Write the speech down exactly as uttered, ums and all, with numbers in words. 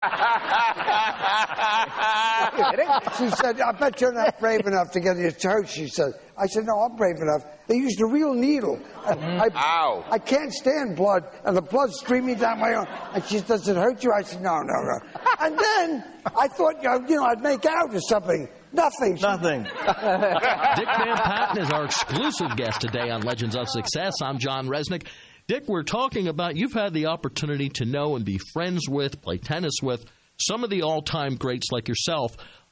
She said, I bet you're not brave enough to get his church, she said. I said, no, I'm brave enough. They used a real needle. Mm-hmm. I, Ow. I can't stand blood, and the blood's streaming down my arm. And she said, does it hurt you? I said, no, no, no. And then I thought, you know, I'd make out or something. Nothing. Nothing. Dick Van Patten is our exclusive guest today on Legends of Success. I'm John Resnick. Dick, we're talking about you've had the opportunity to know and be friends with, play tennis with, some of the all-time greats like yourself.